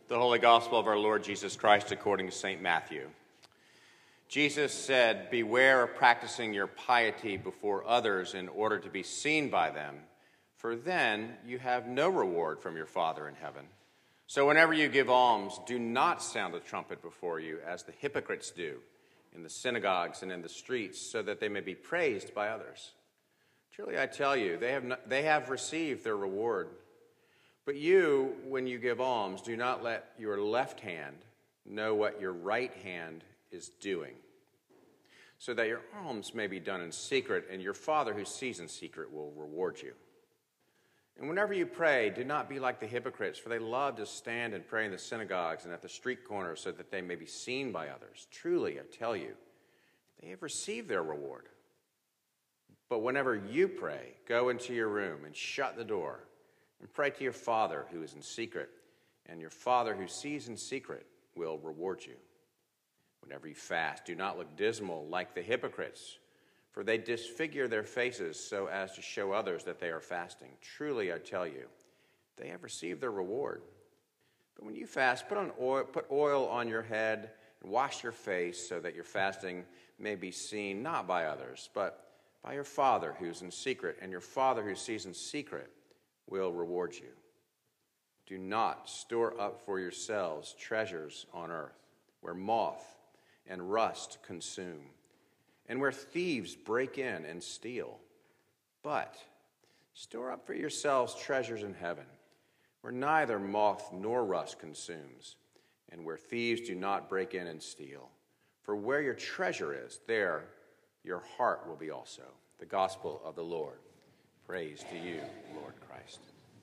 The Holy Gospel of our Lord Jesus Christ according to St. Matthew. Jesus said, "Beware of practicing your piety before others in order to be seen by them, for then you have no reward from your Father in heaven. So whenever you give alms, do not sound the trumpet before you, as the hypocrites do in the synagogues and in the streets, so that they may be praised by others. Truly I tell you, they have received their reward. But you, when you give alms, do not let your left hand know what your right hand is doing, so that your alms may be done in secret, and your Father who sees in secret will reward you. And whenever you pray, do not be like the hypocrites, for they love to stand and pray in the synagogues and at the street corners, so that they may be seen by others. Truly, I tell you, they have received their reward. But whenever you pray, go into your room and shut the door, and pray to your Father who is in secret, and your Father who sees in secret will reward you. Whenever you fast, do not look dismal like the hypocrites, for they disfigure their faces so as to show others that they are fasting. Truly, I tell you, they have received their reward. But when you fast, put oil on your head and wash your face, so that your fasting may be seen not by others, but by your Father who is in secret, and your Father who sees in secret will reward you. Do not store up for yourselves treasures on earth, where moth and rust consume, and where thieves break in and steal. But store up for yourselves treasures in heaven, where neither moth nor rust consumes, and where thieves do not break in and steal. For where your treasure is, there your heart will be also. The gospel of the Lord. Praise to you, Lord Christ.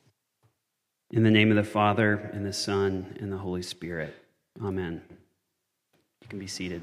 In the name of the Father, and the Son, and the Holy Spirit. Amen. You can be seated.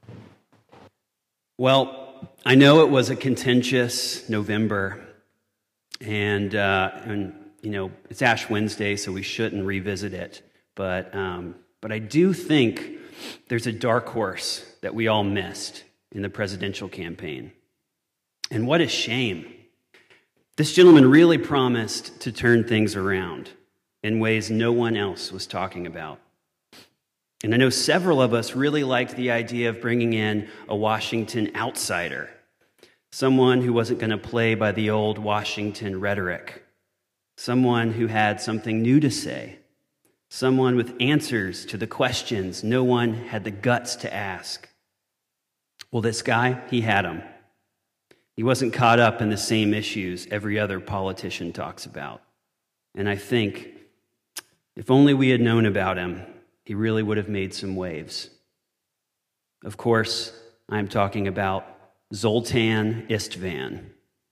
Well, I know it was a contentious November, and it's Ash Wednesday, so we shouldn't revisit it. But I do think there's a dark horse that we all missed in the presidential campaign. And what a shame. This gentleman really promised to turn things around in ways no one else was talking about. And I know several of us really liked the idea of bringing in a Washington outsider, someone who wasn't going to play by the old Washington rhetoric, someone who had something new to say, someone with answers to the questions no one had the guts to ask. Well, this guy, he had them. He wasn't caught up in the same issues every other politician talks about. And I think if only we had known about him, he really would have made some waves. Of course, I'm talking about Zoltan Istvan.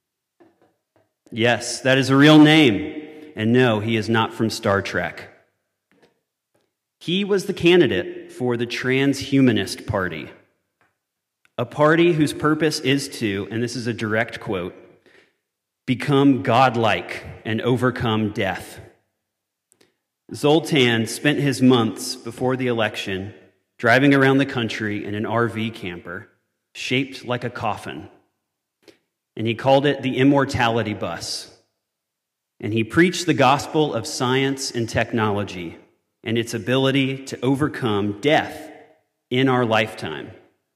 Yes, that is a real name. And no, he is not from Star Trek. He was the candidate for the Transhumanist Party, a party whose purpose is to, and this is a direct quote, become godlike and overcome death. Zoltan spent his months before the election driving around the country in an RV camper shaped like a coffin, and he called it the Immortality Bus. And he preached the gospel of science and technology and its ability to overcome death in our lifetime.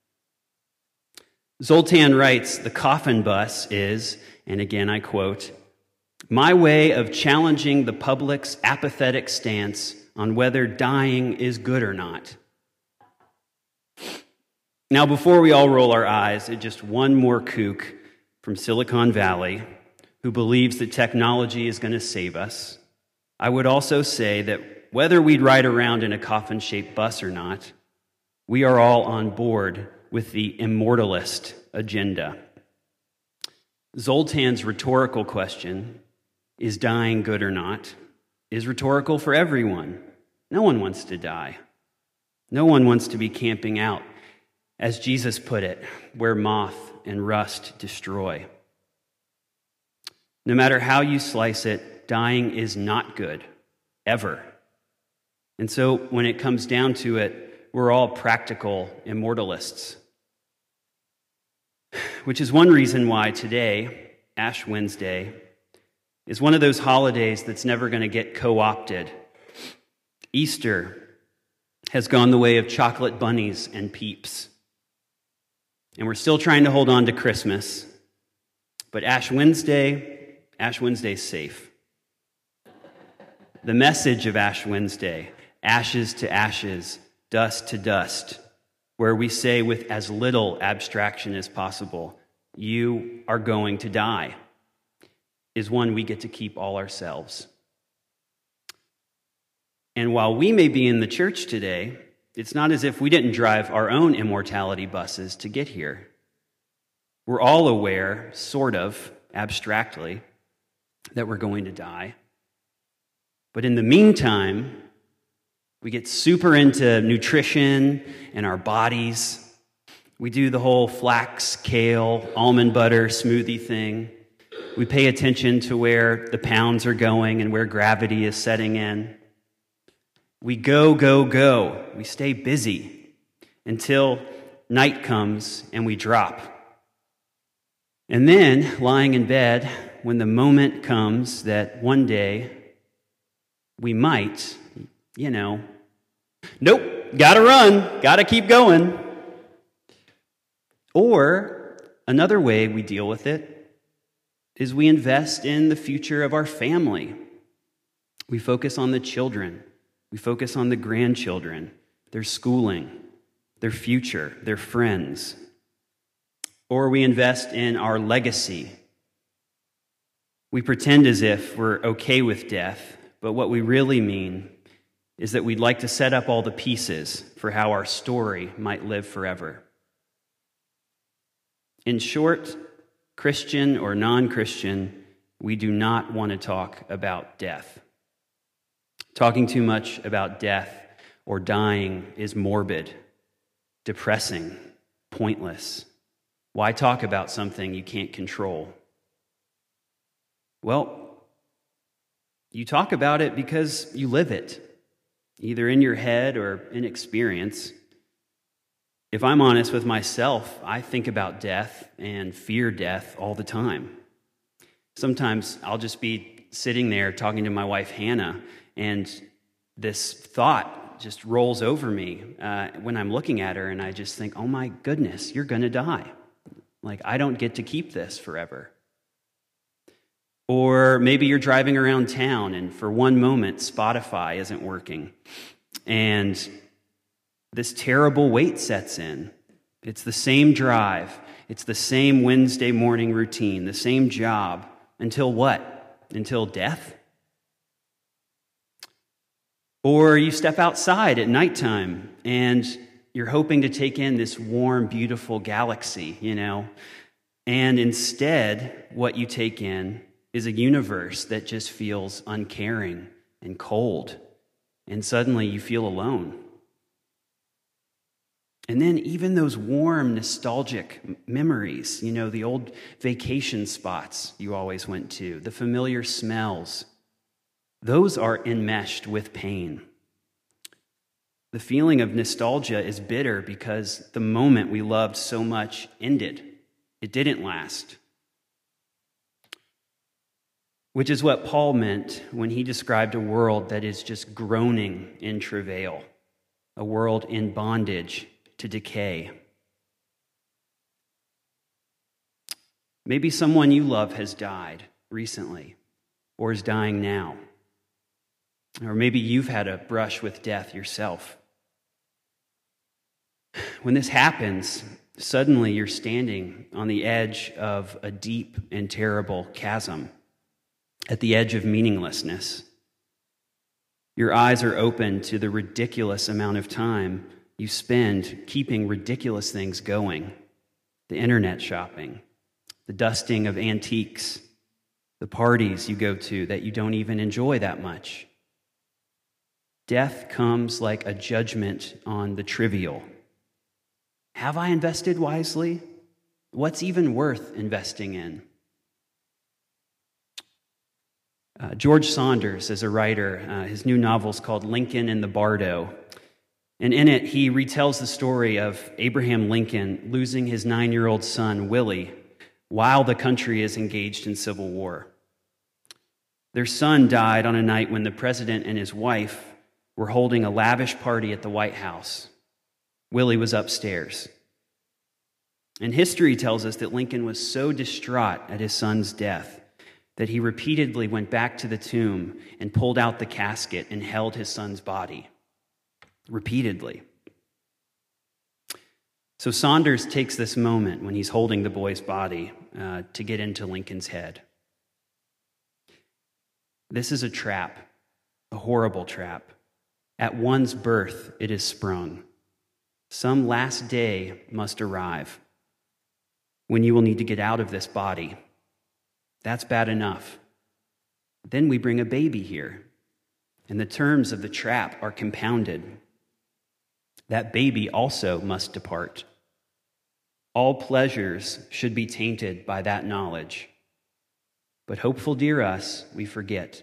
Zoltan writes, "The coffin bus is," and again I quote, "my way of challenging the public's apathetic stance on whether dying is good or not." Now, before we all roll our eyes at just one more kook from Silicon Valley who believes that technology is going to save us, I would also say that whether we'd ride around in a coffin-shaped bus or not, we are all on board with the immortalist agenda. Zoltan's rhetorical question, is dying good or not, is rhetorical for everyone. No one wants to die. No one wants to be camping out, as Jesus put it, where moth and rust destroy. No matter how you slice it, dying is not good, ever. And so when it comes down to it, we're all practical immortalists. Which is one reason why today, Ash Wednesday, is one of those holidays that's never going to get co-opted. Easter has gone the way of chocolate bunnies and Peeps. And we're still trying to hold on to Christmas. But Ash Wednesday's safe. The message of Ash Wednesday, ashes to ashes, dust to dust, where we say with as little abstraction as possible, you are going to die, is one we get to keep all ourselves. And while we may be in the church today, it's not as if we didn't drive our own immortality buses to get here. We're all aware, sort of, abstractly, that we're going to die. But in the meantime, we get super into nutrition and our bodies. We do the whole flax, kale, almond butter smoothie thing. We pay attention to where the pounds are going and where gravity is setting in. We go, go, go. We stay busy until night comes and we drop. And then, lying in bed, when the moment comes that one day we might, nope, gotta run, gotta keep going. Or another way we deal with it is we invest in the future of our family. We focus on the children. We focus on the grandchildren, their schooling, their future, their friends. Or we invest in our legacy. We pretend as if we're okay with death, but what we really mean is that we'd like to set up all the pieces for how our story might live forever. In short, Christian or non-Christian, we do not want to talk about death. Talking too much about death or dying is morbid, depressing, pointless. Why talk about something you can't control? Well, you talk about it because you live it, either in your head or in experience. If I'm honest with myself, I think about death and fear death all the time. Sometimes I'll just be sitting there talking to my wife, Hannah, and this thought just rolls over me when I'm looking at her, and I just think, oh my goodness, you're going to die. Like, I don't get to keep this forever. Or maybe you're driving around town, and for one moment, Spotify isn't working, and this terrible weight sets in. It's the same drive. It's the same Wednesday morning routine, the same job. Until what? Until death? Or you step outside at nighttime and you're hoping to take in this warm, beautiful galaxy, and instead what you take in is a universe that just feels uncaring and cold, and suddenly you feel alone. And then even those warm, nostalgic memories, the old vacation spots you always went to, the familiar smells, those are enmeshed with pain. The feeling of nostalgia is bitter because the moment we loved so much ended. It didn't last. Which is what Paul meant when he described a world that is just groaning in travail, a world in bondage to decay. Maybe someone you love has died recently or is dying now. Or maybe you've had a brush with death yourself. When this happens, suddenly you're standing on the edge of a deep and terrible chasm, at the edge of meaninglessness. Your eyes are open to the ridiculous amount of time you spend keeping ridiculous things going. The internet shopping, the dusting of antiques, the parties you go to that you don't even enjoy that much. Death comes like a judgment on the trivial. Have I invested wisely? What's even worth investing in? George Saunders is a writer. His new novel is called Lincoln and the Bardo. And in it, he retells the story of Abraham Lincoln losing his 9-year-old son, Willie, while the country is engaged in civil war. Their son died on a night when the president and his wife were holding a lavish party at the White House. Willie was upstairs. And history tells us that Lincoln was so distraught at his son's death that he repeatedly went back to the tomb and pulled out the casket and held his son's body. Repeatedly. So Saunders takes this moment when he's holding the boy's body to get into Lincoln's head. This is a trap, a horrible trap. At one's birth it is sprung. Some last day must arrive when you will need to get out of this body. That's bad enough. Then we bring a baby here, and the terms of the trap are compounded. That baby also must depart. All pleasures should be tainted by that knowledge. But hopeful dear us, we forget.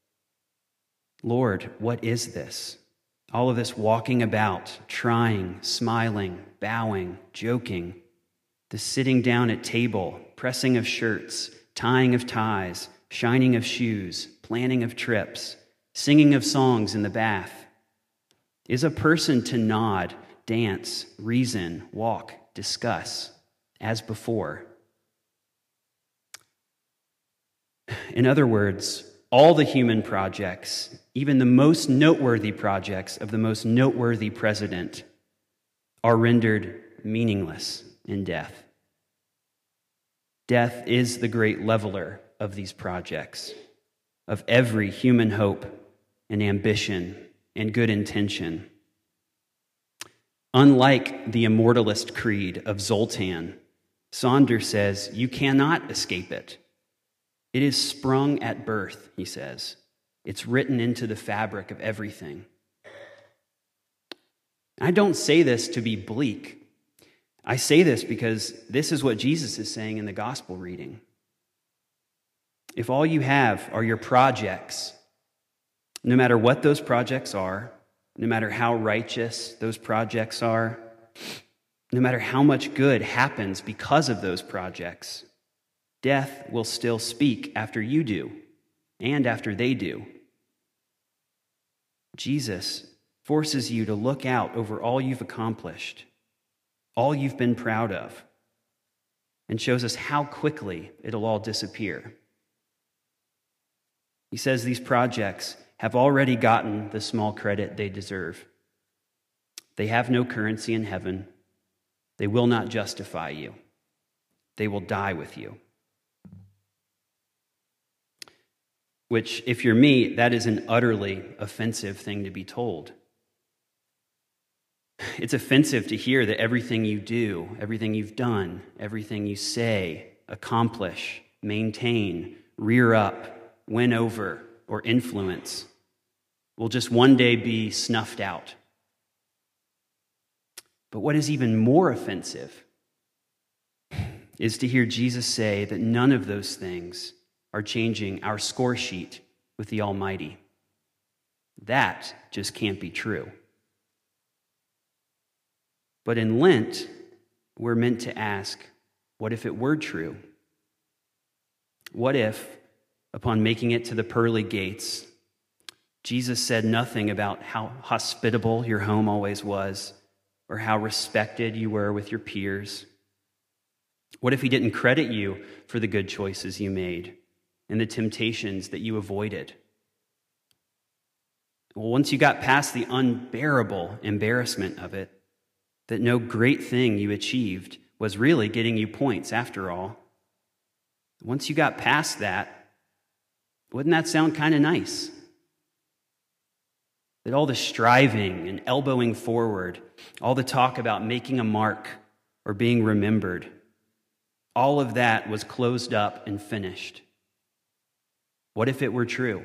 Lord, what is this? All of this walking about, trying, smiling, bowing, joking, the sitting down at table, pressing of shirts, tying of ties, shining of shoes, planning of trips, singing of songs in the bath. Is a person to nod, dance, reason, walk, discuss, as before? In other words, all the human projects, even the most noteworthy projects of the most noteworthy president, are rendered meaningless in death. Death is the great leveler of these projects, of every human hope and ambition and good intention. Unlike the immortalist creed of Zoltan, Saunders says you cannot escape it. It is sprung at birth, he says. It's written into the fabric of everything. I don't say this to be bleak. I say this because this is what Jesus is saying in the gospel reading. If all you have are your projects, no matter what those projects are, no matter how righteous those projects are, no matter how much good happens because of those projects, death will still speak after you do and after they do. Jesus forces you to look out over all you've accomplished, all you've been proud of, and shows us how quickly it'll all disappear. He says these projects have already gotten the small credit they deserve. They have no currency in heaven. They will not justify you. They will die with you. Which, if you're me, that is an utterly offensive thing to be told. It's offensive to hear that everything you do, everything you've done, everything you say, accomplish, maintain, rear up, win over, or influence will just one day be snuffed out. But what is even more offensive is to hear Jesus say that none of those things are changing our score sheet with the Almighty. That just can't be true. But in Lent, we're meant to ask, what if it were true? What if, upon making it to the pearly gates, Jesus said nothing about how hospitable your home always was or how respected you were with your peers? What if he didn't credit you for the good choices you made and the temptations that you avoided? Well, once you got past the unbearable embarrassment of it, that no great thing you achieved was really getting you points after all, once you got past that, wouldn't that sound kind of nice? That all the striving and elbowing forward, all the talk about making a mark or being remembered, all of that was closed up and finished. What if it were true?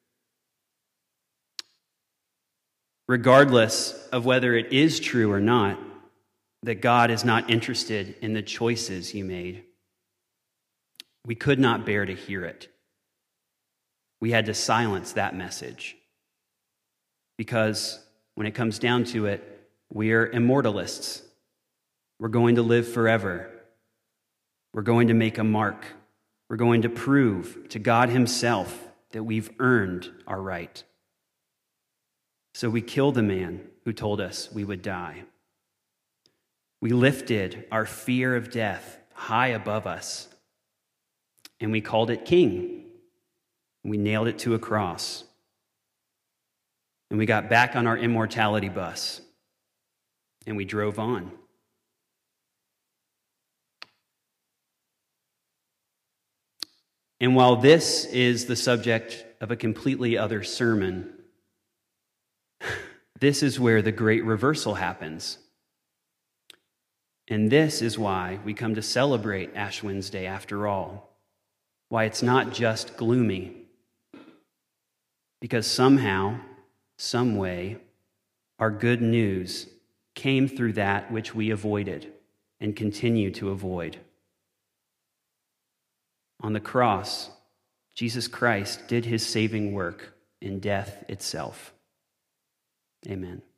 Regardless of whether it is true or not, that God is not interested in the choices you made, we could not bear to hear it. We had to silence that message. Because when it comes down to it, we're immortalists. We're going to live forever. We're going to make a mark. We're going to prove to God himself that we've earned our right. So we killed the man who told us we would die. We lifted our fear of death high above us, and we called it king. We nailed it to a cross. And we got back on our immortality bus, and we drove on. And while this is the subject of a completely other sermon, this is where the great reversal happens. And this is why we come to celebrate Ash Wednesday after all. Why it's not just gloomy. Because somehow, some way, our good news came through that which we avoided and continue to avoid. On the cross, Jesus Christ did his saving work in death itself. Amen.